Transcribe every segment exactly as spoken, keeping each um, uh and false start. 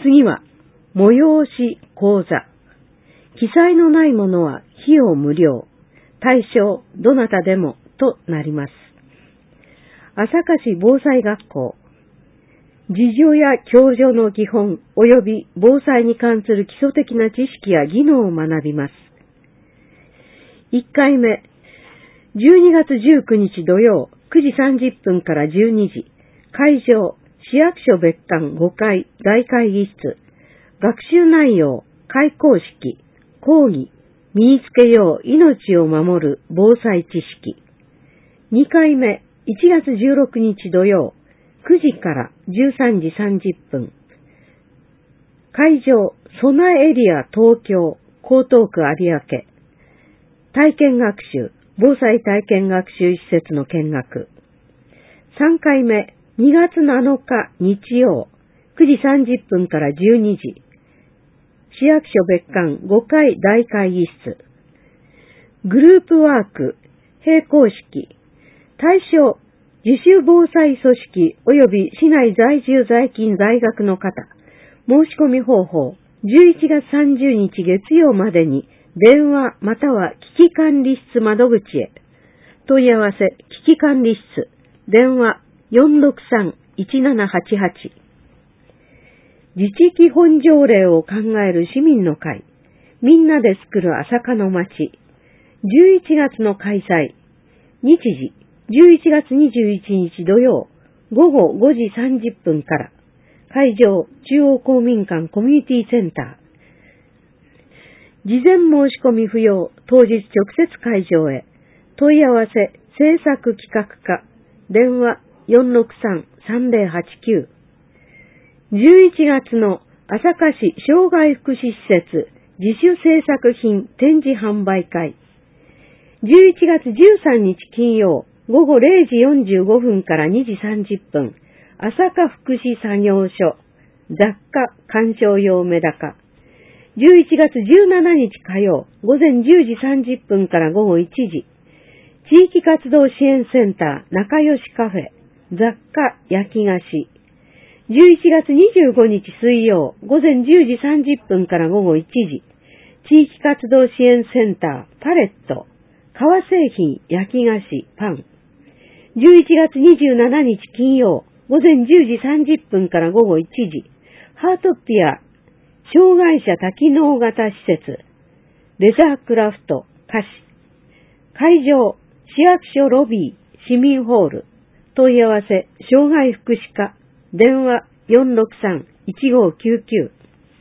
次は、催し講座。記載のないものは費用無料。対象、どなたでもとなります。朝霞市防災学校。自助や共助の基本及び防災に関する基礎的な知識や技能を学びます。いっかいめ、じゅうにがつじゅうくにち土曜くじさんじゅっぷんからじゅうにじ、会場、市役所別館ごかい大会議室。学習内容、開講式、講義、身につけよう命を守る防災知識。にかいめ、いちがつじゅうろくにち土曜くじからじゅうさんじさんじゅっぷん。会場、備えエリア東京、江東区有明。体験学習、防災体験学習施設の見学。さんかいめ、にがつなのか日曜、くじさんじゅっぷんからじゅうにじ。市役所別館ごかい大会議室。グループワーク、並行式。対象、自主防災組織及び市内在住在勤在学の方。申し込み方法、じゅういちがつさんじゅうにち月曜までに電話または危機管理室窓口へ。問い合わせ、危機管理室、電話 よんろくさん いちななはちはち。自治基本条例を考える市民の会。みんなで作る朝霞の街。じゅういちがつの開催。日時、じゅういちがつにじゅういちにち土曜、ごごごじさんじゅっぷんから。会場、中央公民館コミュニティセンター。事前申し込み不要、当日直接会場へ。問い合わせ、制作企画課。電話 よんろくさん さんぜろはちきゅう。じゅういちがつの朝霞市障害福祉施設自主制作品展示販売会。じゅういちがつじゅうさんにち金曜ごごれいじよんじゅうごふんからにじさんじゅっぷん、朝霞福祉作業所雑貨鑑賞用メダカ。じゅういちがつじゅうしちにち火曜ごぜんじゅうじさんじゅっぷんからごごいちじ、地域活動支援センター仲良しカフェ雑貨焼き菓子。じゅういちがつにじゅうごにち水曜ごぜんじゅうじさんじゅっぷんからごごいちじ、地域活動支援センターパレット革製品焼き菓子パン。じゅういちがつにじゅうしちにち金曜ごぜんじゅうじさんじゅっぷんからごごいちじ、ハートピア障害者多機能型施設レザークラフト菓子。会場、市役所ロビー市民ホール。問い合わせ、障害福祉課。電話 よんろくさん いちごきゅうきゅう。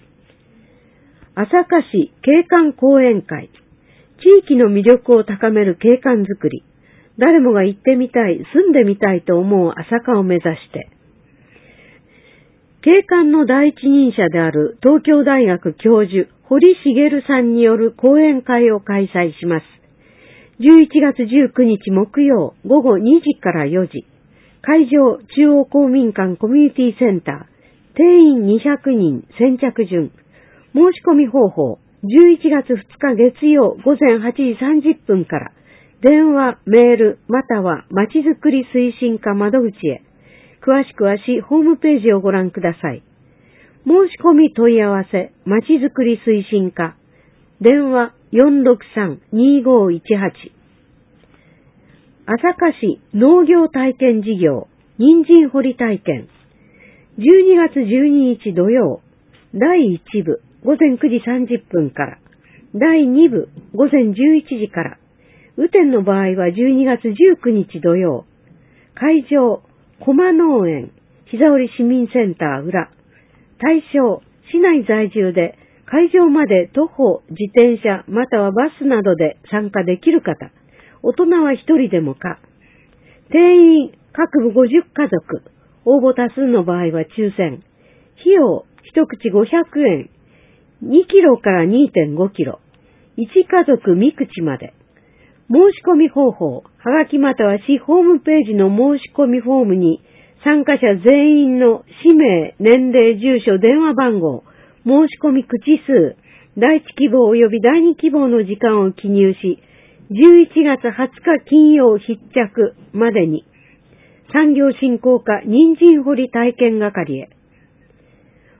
朝霞市景観講演会。地域の魅力を高める景観づくり。誰もが行ってみたい、住んでみたいと思う朝霞を目指して。景観の第一人者である東京大学教授堀茂さんによる講演会を開催します。じゅういちがつじゅうくにち木曜ごごにじからよじ。会場、中央公民館コミュニティセンター。定員にひゃくにん、先着順。申し込み方法、じゅういちがつふつか月曜ごぜんはちじさんじゅっぷんから。電話、メール、またはまちづくり推進課窓口へ。詳しくは市ホームページをご覧ください。申し込み問い合わせ、まちづくり推進課。電話 よんろくさん にごいちはち。朝霞市農業体験事業、人参掘り体験。じゅうにがつじゅうににち土曜、だいいちぶごぜんくじさんじゅっぷんから、だいにぶごぜんじゅういちじから、雨天の場合はじゅうにがつじゅうくにち土曜、会場、駒農園、膝折市民センター裏。対象、市内在住で、会場まで徒歩、自転車、またはバスなどで参加できる方。大人は一人でもか。定員、各部ごじゅっかぞく。応募多数の場合は抽選。費用、一口ごひゃくえん。にキロから にてんごキロ。いちかぞくみ口まで。申し込み方法、はがきまたは市ホームページの申し込みフォームに、参加者全員の氏名、年齢、住所、電話番号、申し込み口数、第一希望及び第二希望の時間を記入し、じゅういちがつはつか金曜必着までに、産業振興課人参掘り体験係へ。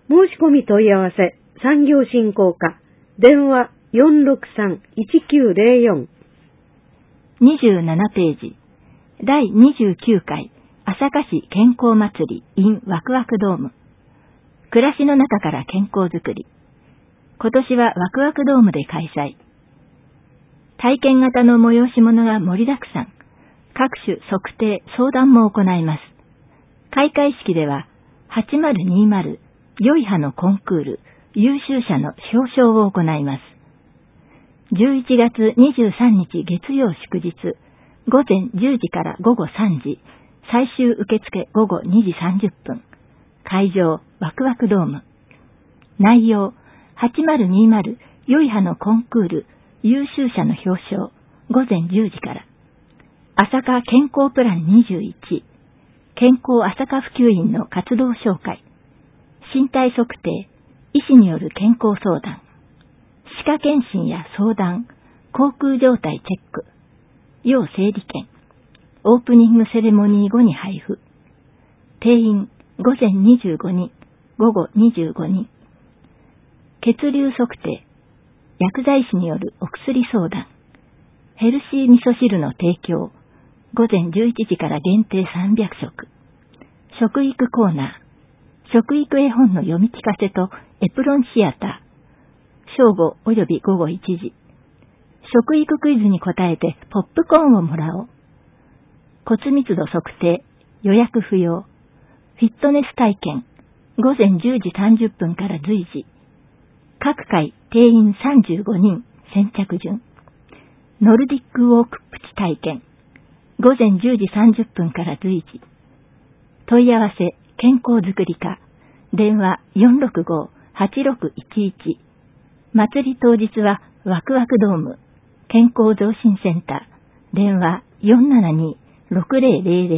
申し込み問い合わせ、産業振興課、電話 よんろくさん いちきゅうゼロよん。 にじゅうななページ、だいにじゅうきゅうかい朝霞市健康祭り in ワクワクドーム。暮らしの中から健康づくり。今年はワクワクドームで開催。体験型の催し物が盛りだくさん。各種測定、相談も行います。開会式では、はちまるにまる良い派のコンクール、優秀者の表彰を行います。じゅういちがつにじゅうさんにち月曜祝日、ごぜんじゅうじからごごさんじ、最終受付ごごにじさんじゅっぷん。会場、ワクワクドーム。内容、はちまるにまる良い派のコンクール、優秀者の表彰、ごぜんじゅうじから。朝霞健康プランにじゅういち、健康朝霞普及員の活動紹介、身体測定、医師による健康相談、歯科検診や相談、口腔状態チェック、要整理券、オープニングセレモニー後に配布。定員ごぜんにじゅうごにん、ごごにじゅうごにん。血流測定、薬剤師によるお薬相談、ヘルシー味噌汁の提供、ごぜんじゅういちじから限定さんびゃくしょく。食育コーナー、食育絵本の読み聞かせとエプロンシアター、正午およびごごいちじ。食育クイズに答えてポップコーンをもらおう。骨密度測定、予約不要。フィットネス体験、ごぜんじゅうじさんじゅっぷんから随時。各回定員さんじゅうごにん、先着順。ノルディックウォークプチ体験、ごぜんじゅうじさんじゅっぷんから随時。問い合わせ、健康づくり課、電話 よんろくご はちろくいちいち。祭り当日はワクワクドーム、健康増進センター、電話 よんななに ろくぜろぜろゼロ。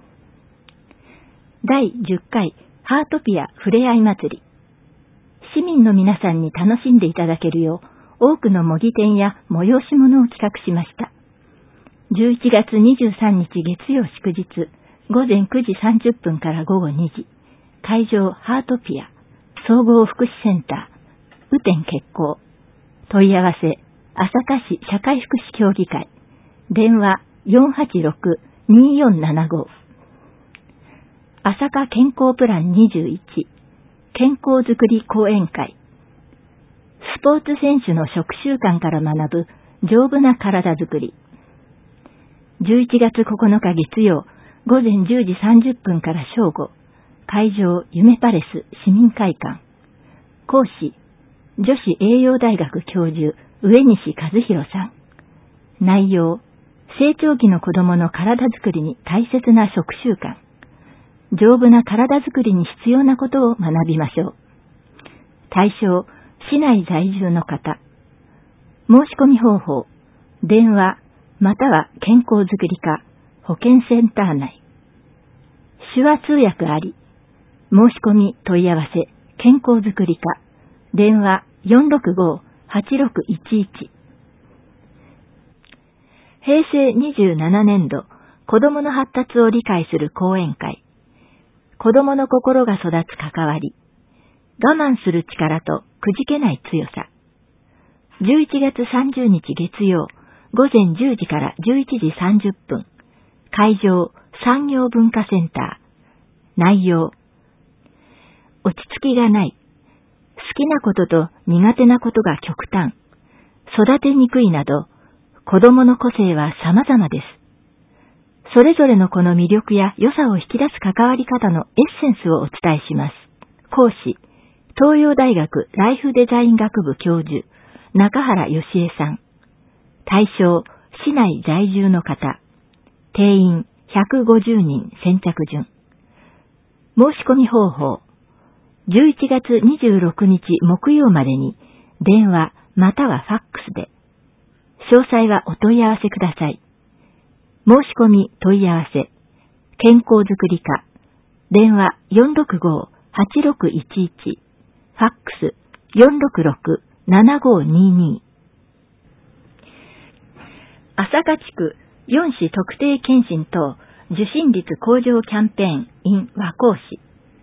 だいじゅっかいハートピアふれあい祭り。市民の皆さんに楽しんでいただけるよう、多くの模擬店や催し物を企画しました。じゅういちがつにじゅうさんにち月曜祝日、ごぜんくじさんじゅっぷんからごごにじ。会場ハートピア、総合福祉センター、雨天決行。問い合わせ、朝霞市社会福祉協議会。電話 よんはちろく によんななご。朝霞健康プランにじゅういち、健康づくり講演会。スポーツ選手の食習慣から学ぶ丈夫な体づくり。じゅういちがつここのか月曜、ごぜんじゅうじさんじゅっぷんから正午。会場夢パレス市民会館。講師、女子栄養大学教授上西和弘さん。内容、成長期の子供の体づくりに大切な食習慣。丈夫な体づくりに必要なことを学びましょう。対象、市内在住の方。申し込み方法、電話、または健康づくり課、保健センター内。手話通訳あり。申し込み問い合わせ、健康づくり課、電話 よんろくご はちろくいちいち。へいせいにじゅうななねんど、子供の発達を理解する講演会。子供の心が育つ関わり。我慢する力とくじけない強さ。じゅういちがつさんじゅうにち月曜、ごぜんじゅうじからじゅういちじさんじゅっぷん。会場、産業文化センター。内容。落ち着きがない。好きなことと苦手なことが極端。育てにくいなど、子供の個性は様々です。それぞれの子の魅力や良さを引き出す関わり方のエッセンスをお伝えします。講師、東洋大学ライフデザイン学部教授、中原義恵さん。対象、市内在住の方。定員ひゃくごじゅうにん先着順。申し込み方法。じゅういちがつにじゅうろくにち木曜までに電話またはファックスで。詳細はお問い合わせください。申し込み問い合わせ。健康づくり課。電話 よんろくご はちろくいちいち。ファックス よんろくろく ななごにに。朝霞地区よん市特定健診等受診率向上キャンペーン in 和光市。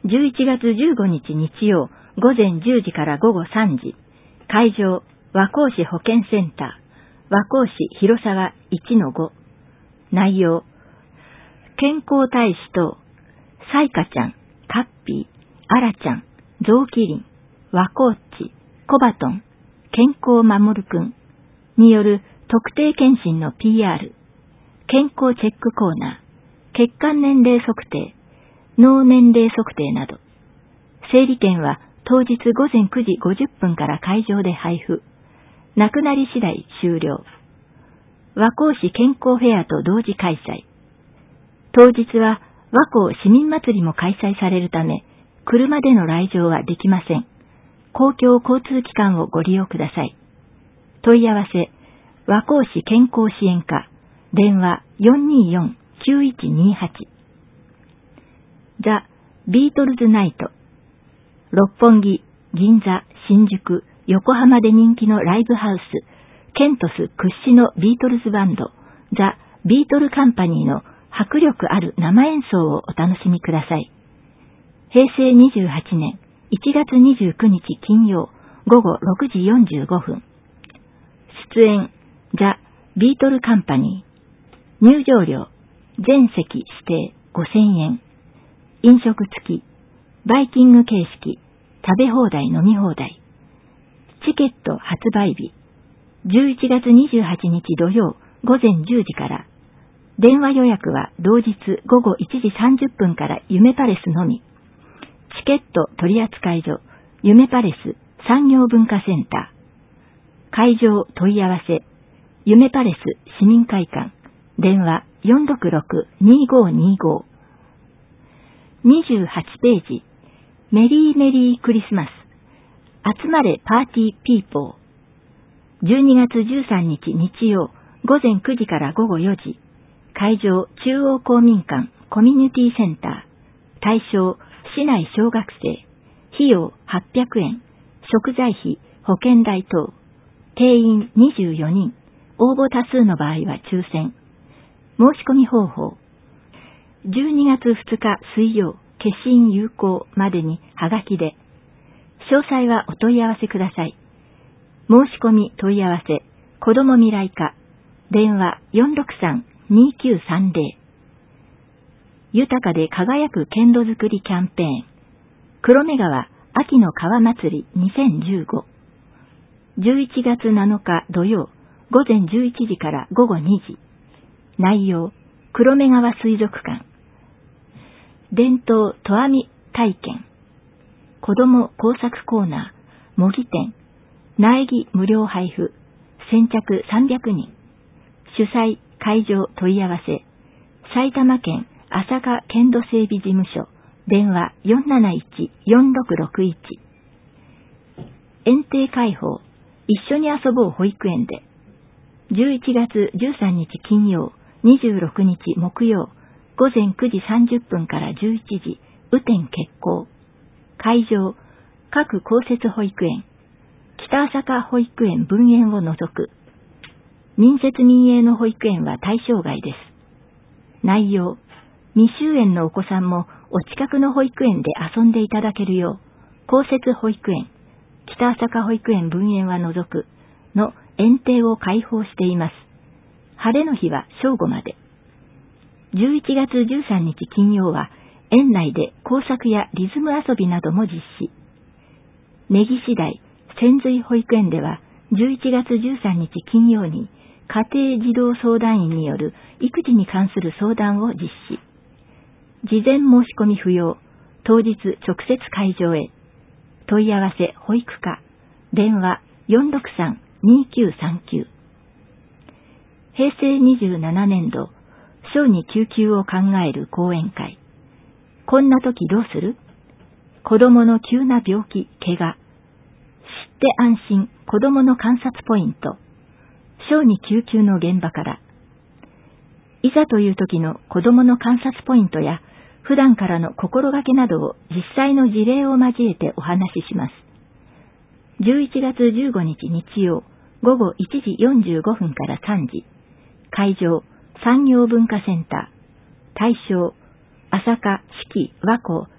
じゅういちがつじゅうごにち日曜、午前じゅうじから午後さんじ、会場、和光市保健センター、和光市広沢 いちのご。内容、健康大使等、サイカちゃん、カッピー、アラちゃん、ゾウキリン、和光地、コバトン、健康守るくんによる特定健診の ピーアール、健康チェックコーナー、血管年齢測定、脳年齢測定など。整理券は当日午前くじごじゅっぷんから会場で配布。なくなり次第終了。和光市健康フェアと同時開催。当日は和光市民祭りも開催されるため、車での来場はできません。公共交通機関をご利用ください。問い合わせ、和光市健康支援課、電話 よんにーよんきゅういちにはち。ザ・ビートルズナイト。六本木、銀座、新宿、横浜で人気のライブハウス、ケントス屈指のビートルズバンド、ザ・ビートルカンパニーの迫力ある生演奏をお楽しみください。へいせいにじゅうはちねんいちがつにじゅうくにち金曜午後ろくじよんじゅうごふん。出演、ザ・ビートルカンパニー。入場料、全席指定ごせんえん。飲食付き、バイキング形式、食べ放題飲み放題。チケット発売日、じゅういちがつにじゅうはちにち土曜午前じゅうじから。電話予約は同日午後いちじさんじゅっぷんから夢パレスのみ。チケット取扱所、夢パレス産業文化センター。会場問い合わせ、夢パレス市民会館、電話 よんろくろくにーごーにーごー。にじゅうはちページ、メリーメリークリスマス。集まれパーティーピーポー。じゅうにがつじゅうさんにち日曜、午前くじから午後よじ。会場中央公民館コミュニティセンター。対象市内小学生。費用はっぴゃくえん。食材費、保険代等。定員にじゅうよにん。応募多数の場合は抽選。申し込み方法。じゅうにがつふつか水曜、消印有効までにはがきで。詳細はお問い合わせください。申し込み問い合わせ、子ども未来課、電話 よんろくさんにーきゅうさんぜろ。豊かで輝く剣道作りキャンペーン。黒目川秋の川祭りにせんじゅうご。じゅういちがつなのか土曜、午前じゅういちじから午後にじ。内容、黒目川水族館。伝統と編み体験。子ども工作コーナー、模擬店。苗木無料配布。先着さんびゃくにん。主催、会場問い合わせ。埼玉県朝霞剣道整備事務所。電話 よんなないちよんろくろくいち。園庭開放。一緒に遊ぼう保育園で。じゅういちがつじゅうさんにち金曜、にじゅうろくにち木曜、午前くじさんじゅっぷんからじゅういちじ、雨天決行。会場、各公設保育園。北朝霞保育園分園を除く。民設民営の保育園は対象外です。内容、未就園のお子さんもお近くの保育園で遊んでいただけるよう、公設保育園、北朝霞保育園分園は除くの園庭を開放しています。晴れの日は正午まで。じゅういちがつじゅうさんにち金曜は園内で工作やリズム遊びなども実施。根岸台千髄保育園ではじゅういちがつじゅうさんにち金曜に家庭児童相談員による育児に関する相談を実施。事前申し込み不要。当日直接会場へ。問い合わせ保育課。電話 よんろくさんにーきゅうさんきゅう。へいせいにじゅうななねんど、小児救急を考える講演会。こんな時どうする？子供の急な病気、怪我。知って安心、子供の観察ポイント。小児救急の現場から。いざという時の子供の観察ポイントや、普段からの心がけなどを実際の事例を交えてお話しします。じゅういちがつじゅうごにち日曜、午後いちじよんじゅうごふんからさんじ。会場、産業文化センター。対象、朝霞、四季、和光、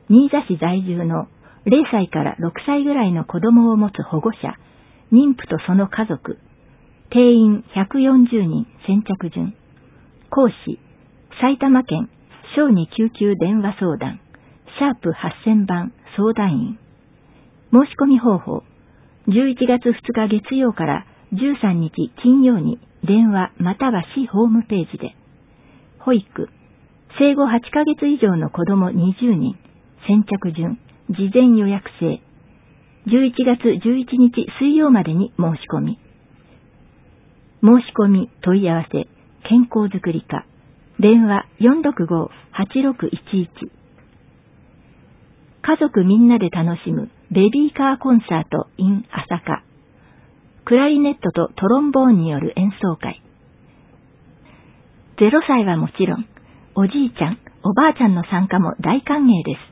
新座市在住のれいさいからろくさいぐらいの子供を持つ保護者、妊婦とその家族、定員ひゃくよんじゅうにん先着順。講師、埼玉県小児救急電話相談、シャープはっせんばん相談員。申し込み方法、じゅういちがつふつか月曜からじゅうさんにち金曜に電話または市ホームページで。保育、生後はちかげつ以上の子供にじゅうにん、先着順、事前予約制。じゅういちがつじゅういちにち水曜までに申し込み。申し込み問い合わせ、健康づくり課、電話 よんろくご はちろくいちいち。家族みんなで楽しむベビーカーコンサート in 朝霞。クラリネットとトロンボーンによる演奏会。ゼロさいはもちろん、おじいちゃん、おばあちゃんの参加も大歓迎です。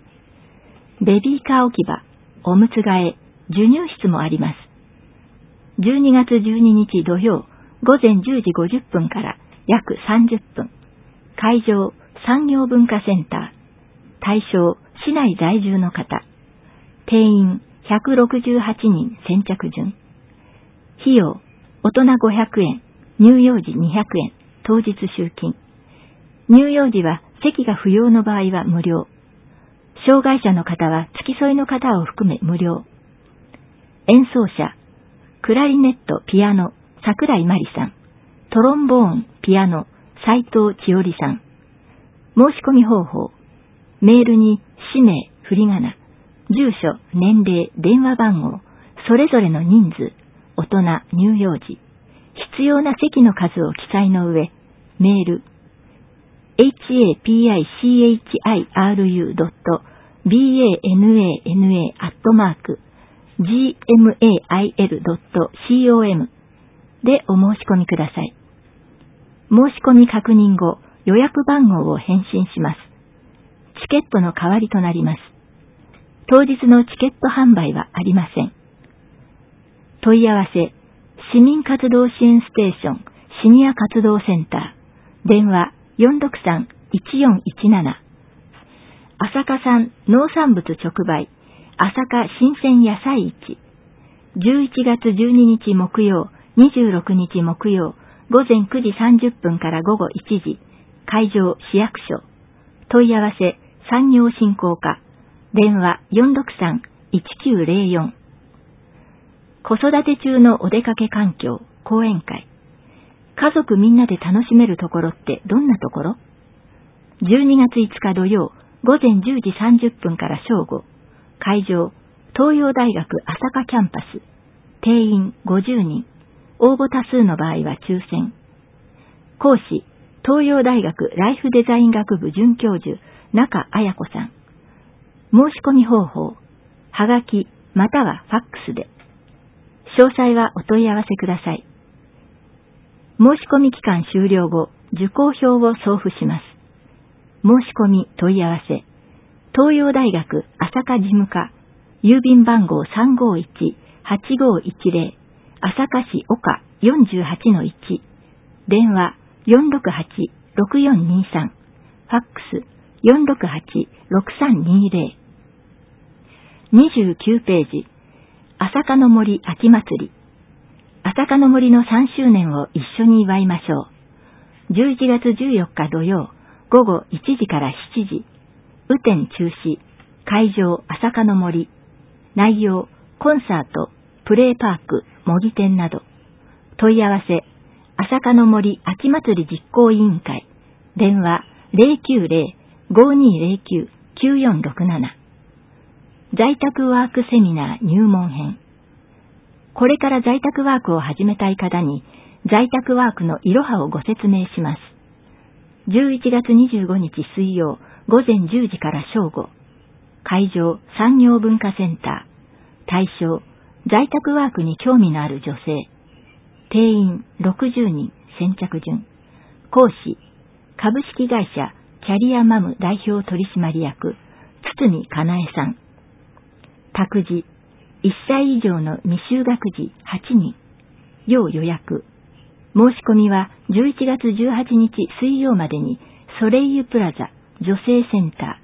ベビーカー置き場、おむつ替え、授乳室もあります。じゅうにがつじゅうににち土曜、ごぜんじゅうじごじゅっぷんから約さんじゅっぷん。会場、産業文化センター。対象、市内在住の方。定員ひゃくろくじゅうはちにん先着順。費用、大人ごひゃくえん、乳幼児にひゃくえん、当日集金。乳幼児は席が不要の場合は無料。障害者の方は付き添いの方を含め無料。演奏者、クラリネット、ピアノ、桜井真理さん。トロンボーン、ピアノ、斉藤千織さん。申し込み方法、メールに氏名、振り仮名、住所、年齢、電話番号、それぞれの人数、大人、乳幼児、必要な席の数を記載の上、メール、エイチエーピーアイシーエイチアイアールユードットビーエーエヌエーエヌエーアットマークジーエムエーアイエルドットコム でお申し込みください。申し込み確認後、予約番号を返信します。チケットの代わりとなります。当日のチケット販売はありません。問い合わせ、市民活動支援ステーションシニア活動センター、電話よんろくさん いちよんいちなな。朝霞産農産物直売、朝霞新鮮野菜市。じゅういちがつじゅうににち木曜、にじゅうろくにち木曜、ごぜんくじさんじゅっぷんからごごいちじ、会場市役所。問い合わせ、産業振興課、電話よんろくさん いちきゅうぜろよん。子育て中のお出かけ環境、講演会。家族みんなで楽しめるところってどんなところ？ じゅうにがついつか土曜、ごぜんじゅうじさんじゅっぷんから正午。会場、東洋大学朝霞キャンパス。定員ごじゅうにん。応募多数の場合は抽選。講師、東洋大学ライフデザイン学部准教授、中彩子さん。申し込み方法、はがきまたはファックスで。詳細はお問い合わせください。申し込み期間終了後、受講票を送付します。申し込み問い合わせ、東洋大学朝霞事務課、郵便番号 さんごいち はちごいちぜろ、朝霞市岡 よんじゅうはちのいち、電話よんろくはち ろくよんにさん、ファックスよんろくはち ろくさんにぜろ。にじゅうきゅうページ、朝霞の森秋祭り。朝霞の森のさんしゅうねんを一緒に祝いましょう。じゅういちがつじゅうよっか土曜、ごごいちじからしちじ。雨天中止。会場朝霞の森。内容、コンサート、プレイパーク、模擬店など。問い合わせ、朝霞の森秋祭り実行委員会。電話ゼロきゅうゼロ ごにゼロきゅう きゅうよんろくなな。在宅ワークセミナー入門編。これから在宅ワークを始めたい方に、在宅ワークのいろはをご説明します。じゅういちがつにじゅうごにち水曜、ごぜんじゅうじから正午。会場、産業文化センター。対象、在宅ワークに興味のある女性。定員ろくじゅうにん、先着順。講師、株式会社キャリアマム代表取締役、堤かなえさん。託児、いっさい以上の未就学児はちにん。要予約。申し込みはじゅういちがつじゅうはちにち水曜までにソレイユプラザ女性センター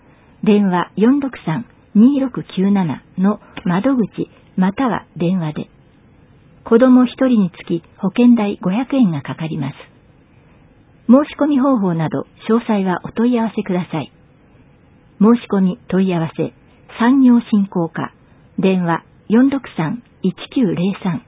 電話 よんろくさん にーろくきゅうなな の窓口または電話で。子供ひとりにつき保険代ごひゃくえんがかかります。申し込み方法など詳細はお問い合わせください。申し込み問い合わせ産業振興課電話 よんろくさん いちきゅうゼロさん。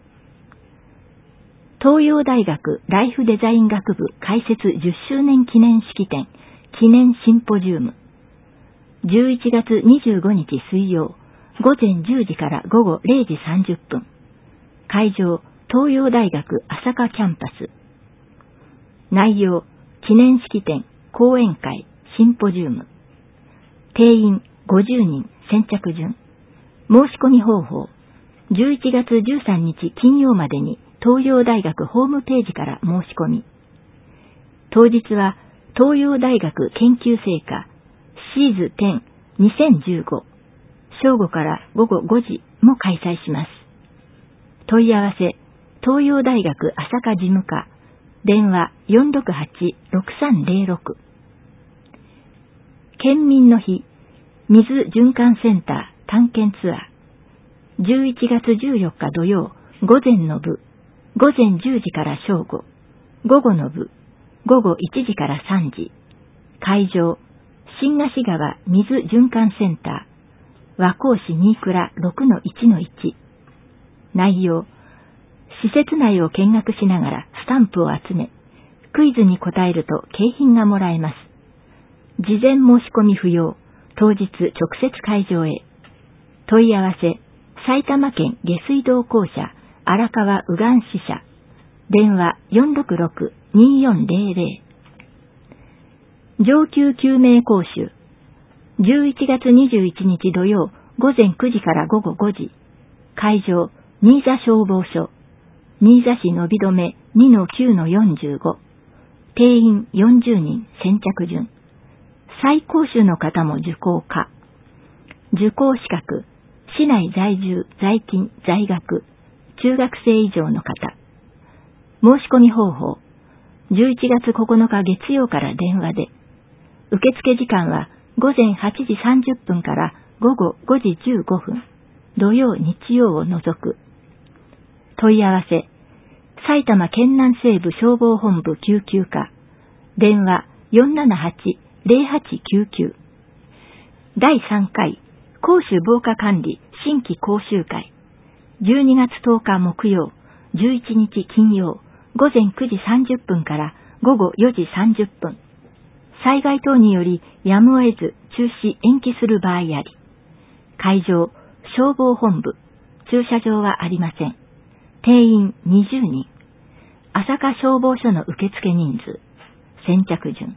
東洋大学ライフデザイン学部開設じゅっしゅうねん記念式典記念シンポジウム。じゅういちがつにじゅうごにち水曜、午前じゅうじから午後れいじさんじゅっぷん。会場、東洋大学朝霞キャンパス。内容、記念式典、講演会、シンポジウム。定員ごじゅうにん、先着順。申し込み方法、じゅういちがつじゅうさんにち金曜までに東洋大学ホームページから申し込み。当日は東洋大学研究成果シーズじゅうにせんじゅうご正午から午後ごじも開催します。問い合わせ東洋大学朝霞事務課電話 よんろくはち ろくさんゼロろく。県民の日水循環センター探検ツアーじゅういちがつじゅうよっか土曜午前の部午前じゅうじから正午午後の部午後いちじからさんじ会場新河岸川水循環センター和光市新倉 ろくのいちのいち。内容施設内を見学しながらスタンプを集めクイズに答えると景品がもらえます。事前申し込み不要。当日直接会場へ。問い合わせ埼玉県下水道公社荒川右岸支社電話 よんろくろく にーよんゼロゼロ。上級救命講習じゅういちがつにじゅういちにち土曜午前くじから午後ごじ会場新座消防署新座市伸び止め にのきゅうのよんじゅうご定員よんじゅうにん先着順再講習の方も受講可受講資格市内在住在勤在学中学生以上の方申し込み方法じゅういちがつここのか月曜から電話で受付時間は午前はちじさんじゅっぷんから午後ごじじゅうごふん、土曜日曜を除く。問い合わせ、埼玉県南西部消防本部救急課、電話 よんななはち ゼロはちきゅうきゅう。だいさんかい、公衆防火管理新規講習会、じゅうにがつとおか木曜、じゅういちにち金曜、午前くじさんじゅっぷんから午後よじさんじゅっぷん。災害等によりやむを得ず中止延期する場合あり。会場、消防本部、駐車場はありません。定員にじゅうにん。朝霞消防署の受付人数。先着順。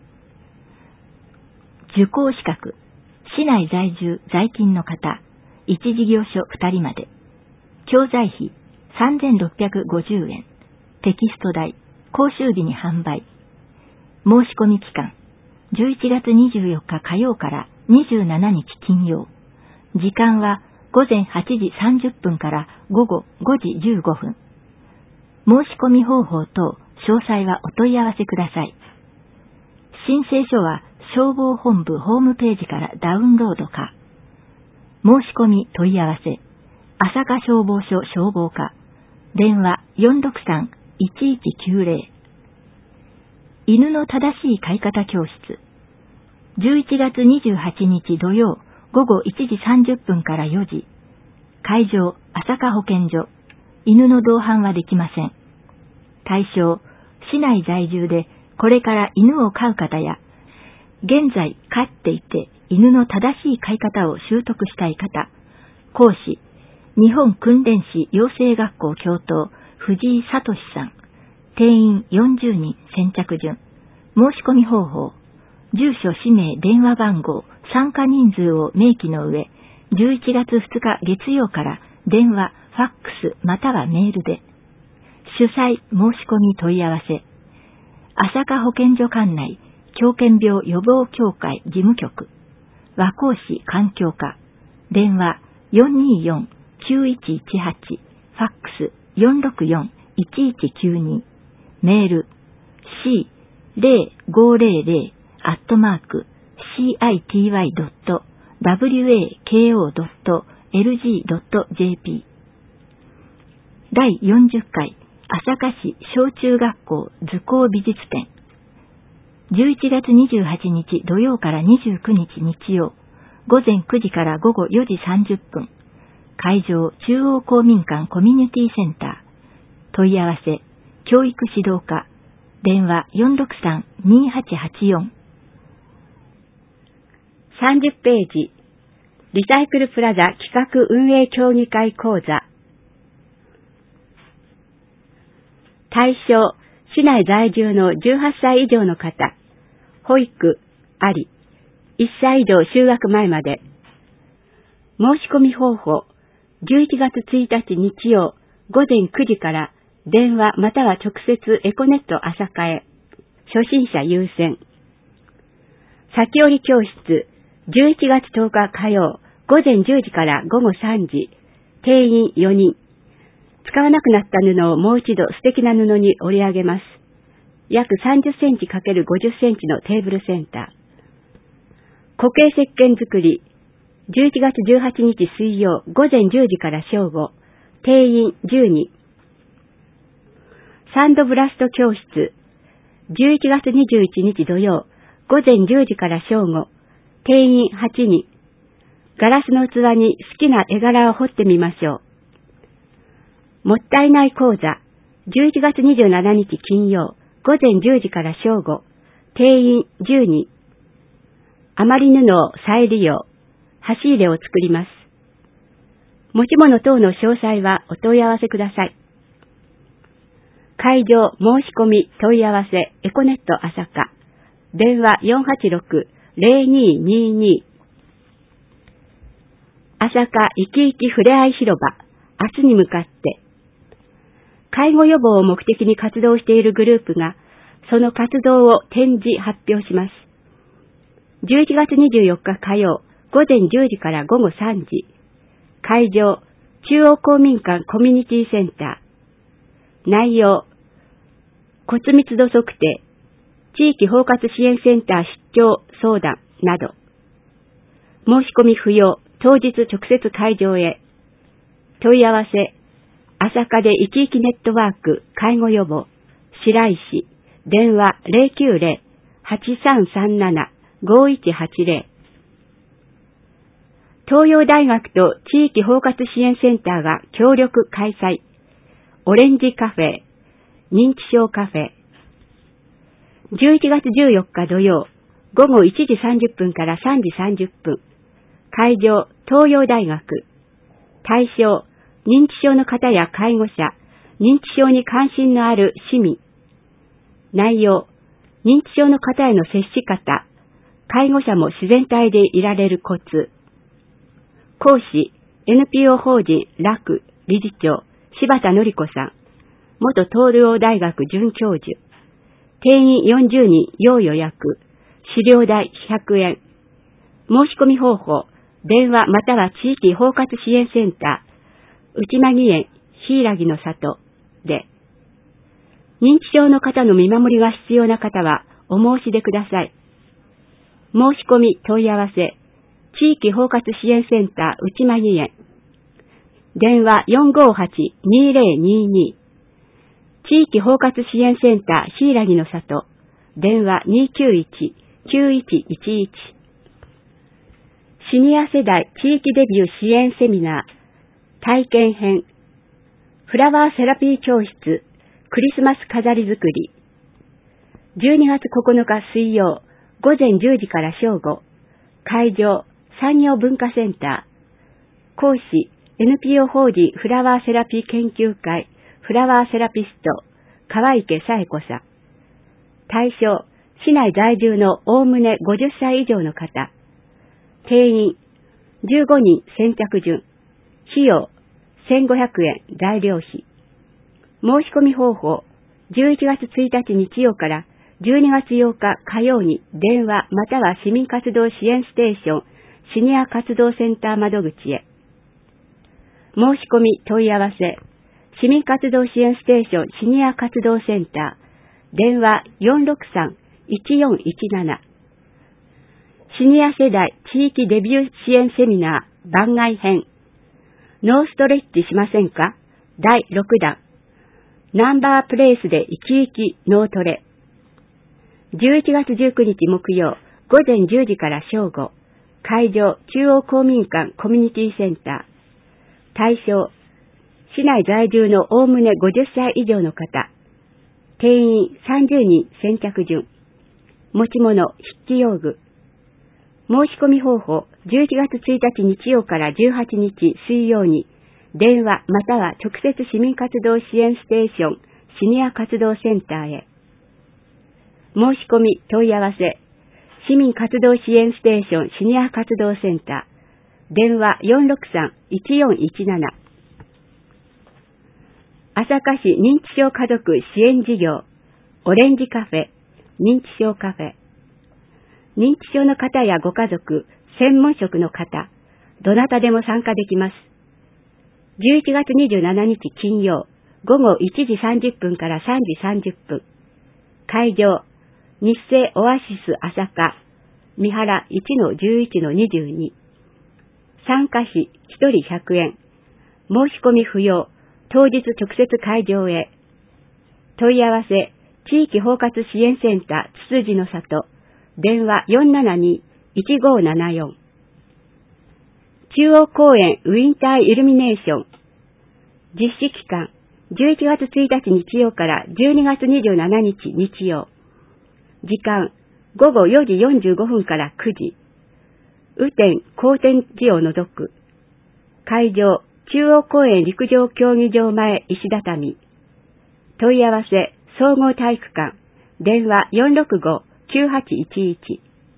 受講資格、市内在住在勤の方、一事業所ふたりまで。教材費さんぜんろっぴゃくごじゅうえん。テキスト代、講習日に販売。申し込み期間、じゅういちがつにじゅうよっか火曜からにじゅうしちにち金曜。時間は午前はちじさんじゅっぷんから午後ごじじゅうごふん。申し込み方法等詳細はお問い合わせください。申請書は消防本部ホームページからダウンロードか。申し込み問い合わせ、朝霞消防署消防課、電話 よんろくさん いちいちきゅうゼロ。犬の正しい飼い方教室。じゅういちがつにじゅうはちにち土曜午後いちじさんじゅっぷんからよじ。会場、朝霞保健所。犬の同伴はできません。対象、市内在住でこれから犬を飼う方や、現在飼っていて犬の正しい飼い方を習得したい方。講師、日本訓練士養成学校教頭、藤井聡さん。定員よんじゅうにん先着順。申し込み方法。住所、氏名、電話番号、参加人数を明記の上、じゅういちがつふつか月曜から電話、ファックスまたはメールで。主催、申し込み問い合わせ。朝霞保健所管内、狂犬病予防協会事務局。和光市環境課。電話、よんにーよん きゅういちいちはち。ファックス、よんろくよん いちいちきゅうに。メール シーゼロごゼロゼロ アットマーク シーアイティーワイ ドットダブリューエーケーオードットエルジードットジェーピー だいよんじゅっかい朝霞市小中学校図工美術展じゅういちがつにじゅうはちにち土曜からにじゅうくにち日曜ごぜんくじからごごよじさんじゅっぷん会場中央公民館コミュニティセンター問い合わせ教育指導課電話 よんろくさんにーはちはちよんさんじゅっページリサイクルプラザ企画運営協議会講座対象市内在住のじゅうはっさい以上の方保育ありいっさい以上就学前まで申し込み方法じゅういちがつついたち日曜ごぜんくじから電話または直接エコネット朝霞へ初心者優先先折り教室じゅういちがつとおか火曜ごぜんじゅうじからごごさんじ定員よにん使わなくなった布をもう一度素敵な布に織り上げます約さんじゅっセンチ ×ごじゅっセンチのテーブルセンター固形石鹸作りじゅういちがつじゅうはちにち水曜ごぜんじゅうじから正午定員じゅうにんサンドブラスト教室じゅういちがつにじゅういちにち土曜ごぜんじゅうじから正午定員はちにんガラスの器に好きな絵柄を彫ってみましょうもったいない講座じゅういちがつにじゅうしちにち金曜ごぜんじゅうじから正午定員じゅうにん余り布を再利用箸入れを作ります持ち物等の詳細はお問い合わせください会場申し込み問い合わせエコネット朝霞電話 よんはちろく ゼロにーにーにー 朝霞いきいきふれあい広場明日に向かって介護予防を目的に活動しているグループがその活動を展示発表しますじゅういちがつにじゅうよっか火曜ごぜんじゅうじからごごさんじ会場中央公民館コミュニティセンター内容骨密度測定地域包括支援センター出張相談など申し込み不要当日直接会場へ問い合わせ朝霞でいきいきネットワーク介護予防白石電話 ゼロきゅうゼロ はちさんさんなな ごいちはちゼロ東洋大学と地域包括支援センターが協力開催オレンジカフェ認知症カフェじゅういちがつじゅうよっか土曜ごごいちじさんじゅっぷんからさんじさんじゅっぷん会場東洋大学対象認知症の方や介護者認知症に関心のある市民内容認知症の方への接し方介護者も自然体でいられるコツ講師 エヌピーオー 法人楽理事長柴田典子さん元東洋大学准教授定員よんじゅうにん要予約資料代ひゃくえん申し込み方法電話または地域包括支援センター内間義園柊の里で認知症の方の見守りが必要な方はお申し出ください申し込み問い合わせ地域包括支援センター内間義園電話 よんごーはち にーゼロにーにー 地域包括支援センター柊の里電話 にーきゅういち きゅういちいちいちシニア世代地域デビュー支援セミナー体験編フラワーセラピー教室クリスマス飾り作りじゅうにがつここのか水曜ごぜんじゅうじから正午会場産業文化センター講師 エヌピーオー 法人フラワーセラピー研究会フラワーセラピスト川池紗恵子さん対象市内在住のおおむねごじゅっさい以上の方定員じゅうごにん先着順費用せんごひゃくえん材料費申し込み方法じゅういちがつついたち日曜からじゅうにがつようか火曜に電話または市民活動支援ステーションシニア活動センター窓口へ申し込み問い合わせ市民活動支援ステーションシニア活動センター電話 よんろくさん いちよんいちななシニア世代地域デビュー支援セミナー番外編。ノーストレッチしませんか？だいろくだん。ナンバープレイスで生き生き脳トレ。じゅういちがつじゅうくにち木曜、ごぜんじゅうじから正午。会場、中央公民館コミュニティセンター。対象、市内在住のおおむねごじゅっさい以上の方。定員さんじゅうにん先着順。持ち物、筆記用具。申し込み方法、じゅういちがつついたち日曜からじゅうはちにち水曜に、電話または直接市民活動支援ステーション、シニア活動センターへ。申し込み、問い合わせ、市民活動支援ステーション、シニア活動センター、電話 よんろくさん いちよんいちなな。朝霞市認知症家族支援事業、オレンジカフェ、認知症カフェ。認知症の方やご家族、専門職の方、どなたでも参加できます。じゅういちがつにじゅうしちにち金曜、ごごいちじさんじゅっぷんからさんじさんじゅっぷん。会場、日生オアシス朝霞、三原 いちのじゅういちのにじゅうに。参加費ひとりひゃくえん。申し込み不要。当日直接会場へ。問い合わせ、地域包括支援センター、つつじの里。電話 よんななに いちごななよん。中央公園ウィンターイルミネーション。実施期間、じゅういちがつついたち日曜からじゅうにがつにじゅうしちにち日曜。時間、ごごよじよんじゅうごふんからくじ。雨天、荒天時を除く。会場、中央公園陸上競技場前石畳。問い合わせ、総合体育館。電話 よんろくご きゅうはちいちいち。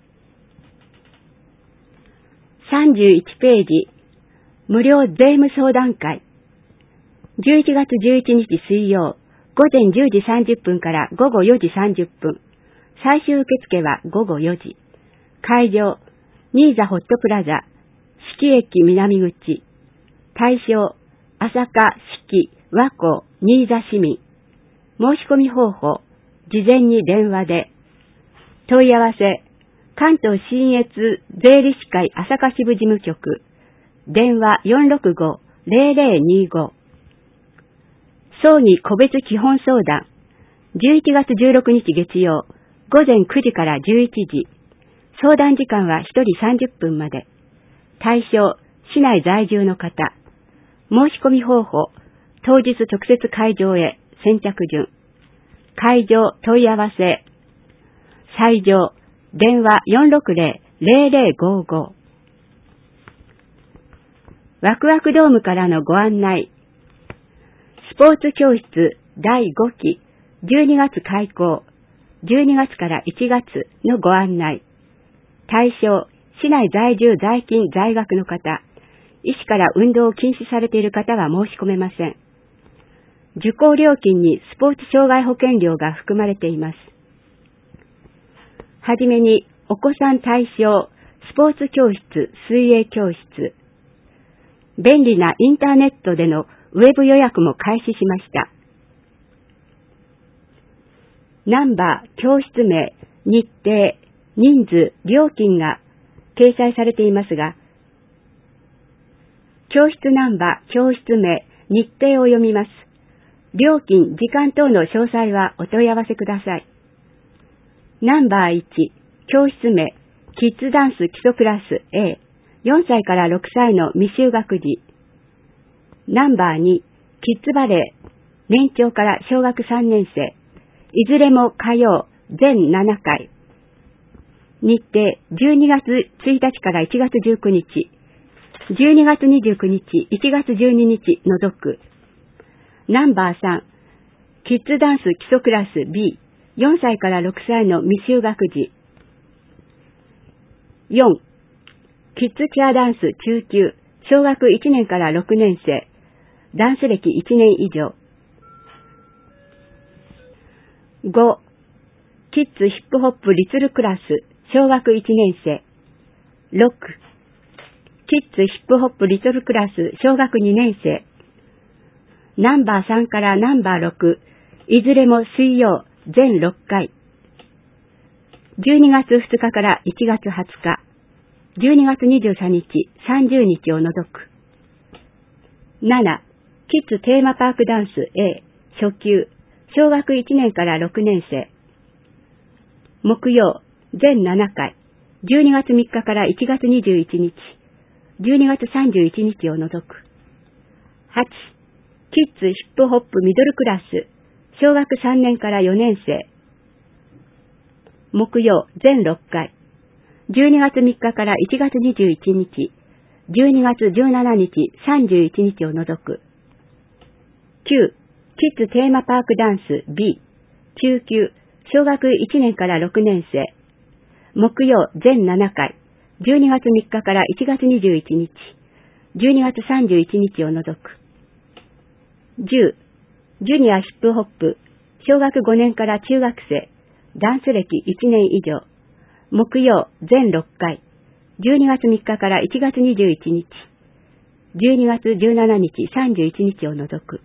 さんじゅういちページ。無料税務相談会。じゅういちがつじゅういちにち水曜、ごぜんじゅうじさんじゅっぷんからごごよじさんじゅっぷん。最終受付はごごよじ。会場、ニーザホットプラザ、四季駅南口。対象、朝霞、四季、和光、新座市民。申し込み方法、事前に電話で。問い合わせ、関東信越税理士会朝霞支部事務局。電話 よんろくご ぜろぜろにご。葬儀個別基本相談。じゅういちがつじゅうろくにち月曜、ごぜんくじからじゅういちじ。相談時間はひとりさんじゅっぷんまで。対象、市内在住の方。申し込み方法、当日直接会場へ、先着順。会場問い合わせ。斎場、電話 よんろくぜろ ぜろぜろごご。ワクワクドームからのご案内。スポーツ教室だいごき、じゅうにがつ開講、じゅうにがつからいちがつのご案内。対象、市内在住在勤在学の方、医師から運動を禁止されている方は申し込めません。受講料金にスポーツ障害保険料が含まれています。はじめに、お子さん対象、スポーツ教室、水泳教室。便利なインターネットでのウェブ予約も開始しました。ナンバー、教室名、日程、人数、料金が掲載されていますが、教室ナンバー、教室名、日程を読みます。料金、時間等の詳細はお問い合わせください。ナンバーいち、教室名、キッズダンス基礎クラス A、よんさいからろくさいの未就学児。ナンバーに、キッズバレー、年長から小学さんねん生。いずれも火曜、全ななかい。日程、じゅうにがつついたちからいちがつじゅうくにち。じゅうにがつにじゅうくにち、いちがつじゅうににち除く。ナンバーさん、キッズダンス基礎クラス B、よんさいからろくさいの未就学児。よん、キッズチアダンス中級、小学いちねんからろくねん生、ダンス歴いちねん以上。ご、キッズヒップホップリツルクラス、小学いちねん生。ろく、キッズヒップホップリトルクラス、小学にねん生。ナンバーさんからナンバーろく、いずれも水曜、全ろっかい。じゅうにがつふつかからいちがつはつか。 じゅうにがつにじゅうさんにち、さんじゅうにちを除く。なな、キッズテーマパークダンス A、初級、小学いちねんからろくねんせい。木曜、全ななかい、じゅうにがつみっかからいちがつにじゅういちにち、じゅうにがつさんじゅういちにちを除く。はち、キッズヒップホップミドルクラス、小学さんねんからよねんせい。木曜、全ろっかい、じゅうにがつみっかからいちがつにじゅういちにち、じゅうにがつじゅうしちにち、さんじゅういちにちを除く。きゅう、キッズテーマパークダンス B、中級、小学いちねんからろくねんせい。木曜、全ななかい、じゅうにがつみっかからいちがつにじゅういちにち、じゅうにがつさんじゅういちにちを除く。じゅう、ジュニアヒップホップ、小学ごねんから中学生、ダンス歴いちねん以上。木曜、全ろっかい、じゅうにがつみっかからいちがつにじゅういちにち、じゅうにがつじゅうしちにち、さんじゅういちにちを除く。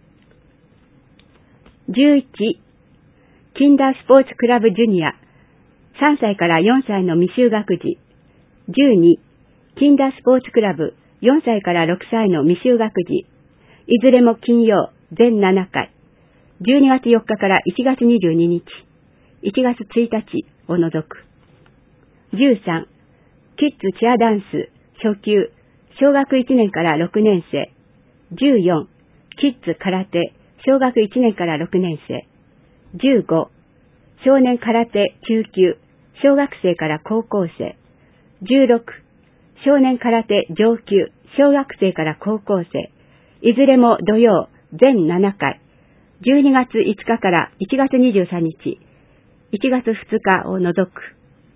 じゅういち、キンダースポーツクラブジュニア、さんさいからよんさいの未就学児。じゅうに、キンダースポーツクラブ、よんさいからろくさいの未就学児。いずれも金曜、全ななかい、じゅうにがつよっかからいちがつにじゅうににち、いちがつついたちを除く。じゅうさん、キッズチアダンス、初級、小学いちねんからろくねんせい。じゅうよん、キッズ空手、小学いちねんからろくねんせい。じゅうご、少年空手中級、小学生から高校生。じゅうろく、少年空手上級、小学生から高校生。いずれも土曜、全ななかい、じゅうにがついつかからいちがつにじゅうさんにち、いちがつふつかを除く。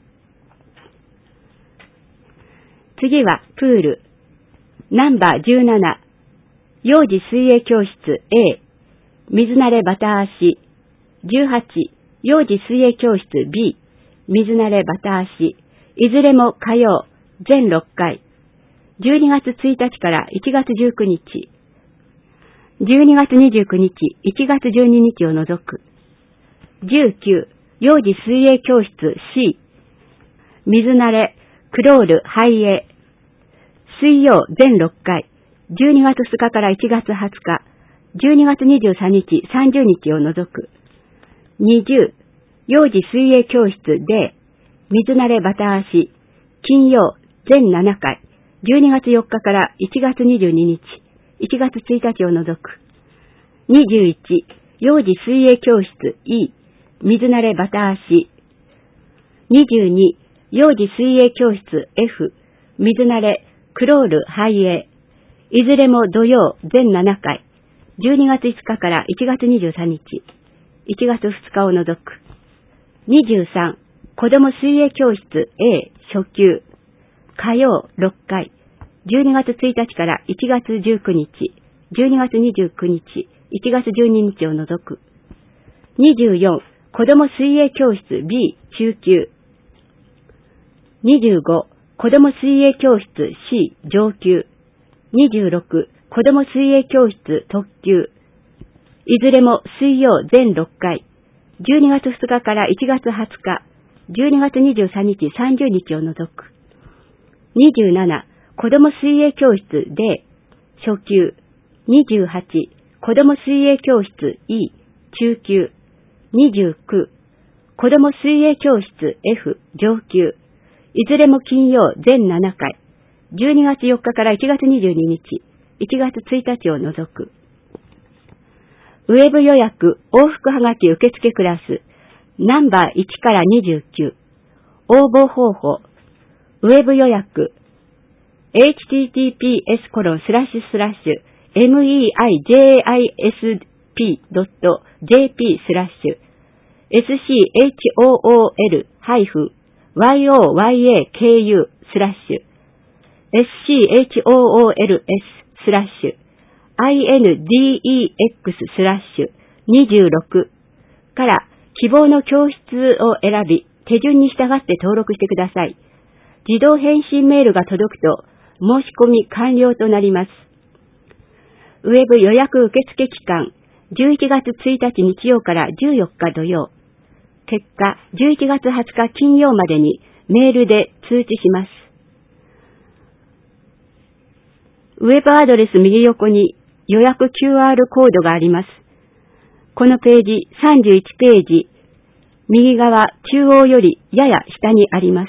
次はプール。ナンバーじゅうなな、幼児水泳教室 A、水慣れバタ足。じゅうはち、幼児水泳教室 B、水慣れバタ足。いずれも火曜、全ろっかい、じゅうにがつついたちからいちがつじゅうくにち、じゅうにがつにじゅうくにち、いちがつじゅうににちを除く。じゅうきゅう、幼児水泳教室 C、水慣れ、クロール、背泳。水曜、全ろっかい、じゅうにがつふつかからいちがつはつか、じゅうにがつにじゅうさんにち、さんじゅうにちを除く。にじゅう、幼児水泳教室 D、水慣れバタ足。金曜、全ななかい、じゅうにがつよっかからいちがつにじゅうににち、いちがつついたちを除く。にじゅういち、幼児水泳教室 E、水慣れバタ足。にじゅうに、幼児水泳教室 F、水慣れ、クロール、背泳。いずれも土曜、全ななかい、じゅうにがついつかからいちがつにじゅうさんにち、いちがつふつかを除く。にじゅうさん、子供水泳教室 A、初級。火曜、ろっかい、じゅうにがつついたちからいちがつじゅうくにち、じゅうにがつにじゅうくにち、いちがつじゅうににちを除く。にじゅうよん、子供水泳教室 B、中級。にじゅうご、子供水泳教室 C、上級。にじゅうろく、子供水泳教室特級。いずれも水曜全ろっかい、じゅうにがつふつかからいちがつはつか、じゅうにがつにじゅうさんにち、さんじゅうにちを除く。にじゅうなな、子供水泳教室 D、初級。にじゅうはち、子供水泳教室 E、中級。にじゅうきゅう、子供水泳教室 F、上級。いずれも金曜全ななかい、じゅうにがつよっかからいちがつにじゅうににち、いちがつついたちを除く。ウェブ予約往復はがき受付クラス、ナンバーいちからにじゅうきゅう。応募方法、ウェブ予約、エイチティーティーピーエスコロンスラッシュスラッシュエムイーアイジェーアイエスピードットジェーピースラッシュエスシーエイチオーオーエルハイフンワイオーワイエーケーユースラッシュエスシーエイチオーオーエルエススラッシュアイエヌディーイーエックススラッシュにじゅうろくから希望の教室を選び、手順に従って登録してください。自動返信メールが届くと申し込み完了となります。ウェブ予約受付期間、じゅういちがつついたち日曜からじゅうよっか土曜。結果、じゅういちがつはつか金曜までにメールで通知します。 ウェブアドレス右横に予約 キューアール コードがあります。このページさんじゅういちページ、右側中央よりやや下にあります。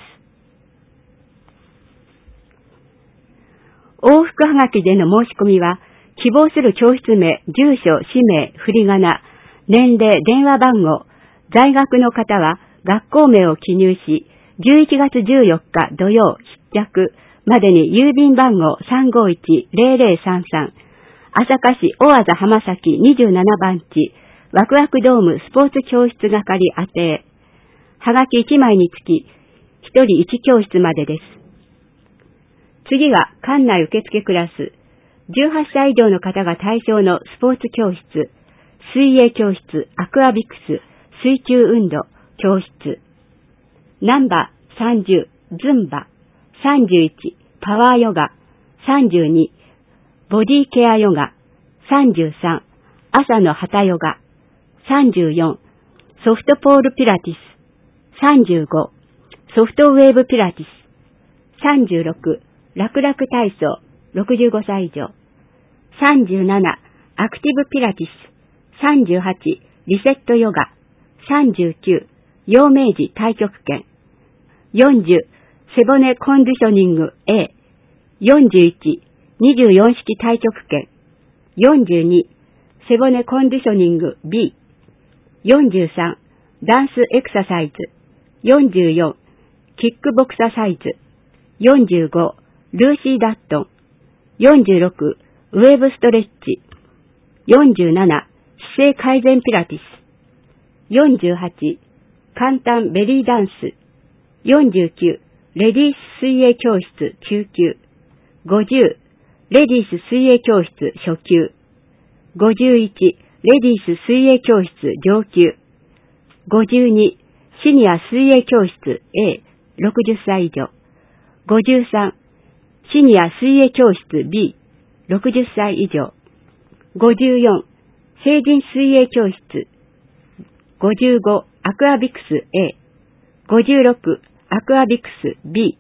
往復はがきでの申し込みは、希望する教室名、住所、氏名、振り仮名、年齢、電話番号、在学の方は学校名を記入し、じゅういちがつじゅうよっか土曜必着までに郵便番号 さんごいちゼロゼロさんさん、朝霞市大字浜崎にじゅうななばん地、ワクワクドームスポーツ教室係宛てへ。はがきいちまいにつき、ひとりいち教室までです。次が館内受付クラス。じゅうはっさい以上の方が対象のスポーツ教室、水泳教室、アクアビクス、水中運動教室。ナンバーさんじゅう、ズンバ、さんじゅういち、パワーヨガ、さんじゅうに、ボディケアヨガ、さんじゅうさん、朝の旗ヨガ、さんじゅうよん、ソフトポールピラティス、さんじゅうご、ソフトウェーブピラティス、さんじゅうろく、楽々体操、ろくじゅうごさい以上、さんじゅうなな、アクティブピラティス、さんじゅうはち、リセットヨガ、さんじゅうきゅう、陽明寺太極拳、よんじゅう、背骨コンディショニング A、よんじゅういち、にじゅうよん式太極拳、よんじゅうに、背骨コンディショニング B、よんじゅうさん、ダンスエクササイズ、よんじゅうよん、キックボクササイズ、よんじゅうご、ルーシーダットン、よんじゅうろく、ウェーブストレッチ、よんじゅうなな、姿勢改善ピラティス、よんじゅうはち、簡単ベリーダンス、よんじゅうきゅう、レディース水泳教室中級、ごじゅう、レディース水泳教室初級、ごじゅういち、レディース水泳教室上級、ごじゅうに、シニア水泳教室 A、ろくじゅっさい以上、ごじゅうさん、シニア水泳教室 B、ろくじゅっさい以上、ごじゅうよん、成人水泳教室、ごじゅうご、アクアビクス A、ごじゅうろく、アクアビクス B。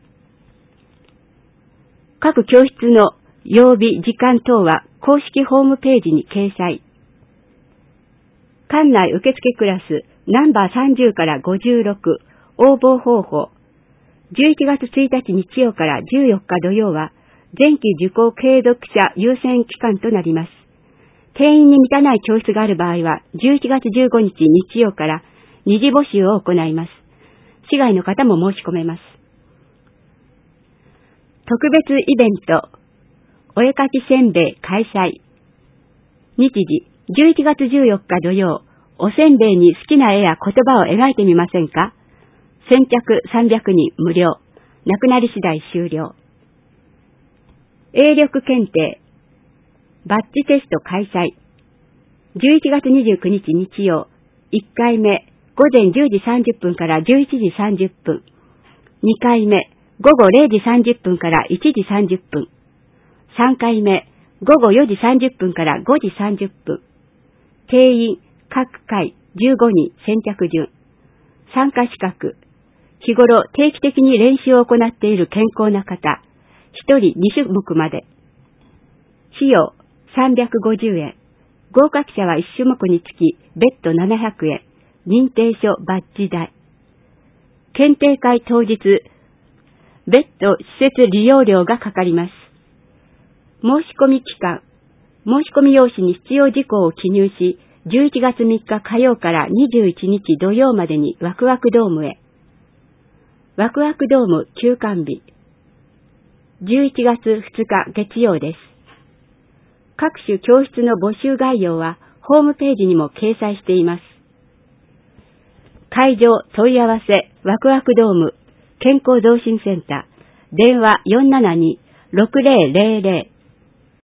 各教室の曜日、時間等は公式ホームページに掲載。館内受付クラスナンバーさんじゅうからごじゅうろく、応募方法。じゅういちがつついたち日曜からじゅうよっか土曜は前期受講継続者優先期間となります。定員に満たない教室がある場合はじゅういちがつじゅうごにち日曜から二次募集を行います。市外の方も申し込めます。特別イベント、お絵かきせんべい開催。日時、じゅういちがつじゅうよっか土曜、おせんべいに好きな絵や言葉を描いてみませんか？先着さんびゃくにん無料。なくなり次第終了。英力検定、バッジテスト開催。じゅういちがつにじゅうくにち日曜、いっかいめ、ごぜんじゅうじさんじゅっぷんからじゅういちじさんじゅっぷん。にかいめ、ごごれいじさんじゅっぷんからいちじさんじゅっぷん。さんかいめ、ごごよじさんじゅっぷんからごじさんじゅっぷん。定員、各回じゅうごにん先着順。参加資格。日頃定期的に練習を行っている健康な方。ひとりにしゅもくまで。費用さんびゃくごじゅうえん。合格者はいちしゅもくにつき別途ななひゃくえん。認定書バッジ代。検定会当日、別途施設利用料がかかります。申し込み期間。申し込み用紙に必要事項を記入し、じゅういちがつみっか火曜からにじゅういちにち土曜までにワクワクドームへ。ワクワクドーム休館日。じゅういちがつふつか月曜です。各種教室の募集概要はホームページにも掲載しています。会場問い合わせワクワクドーム健康増進センター電話 よんななに ろくぜろぜろぜろ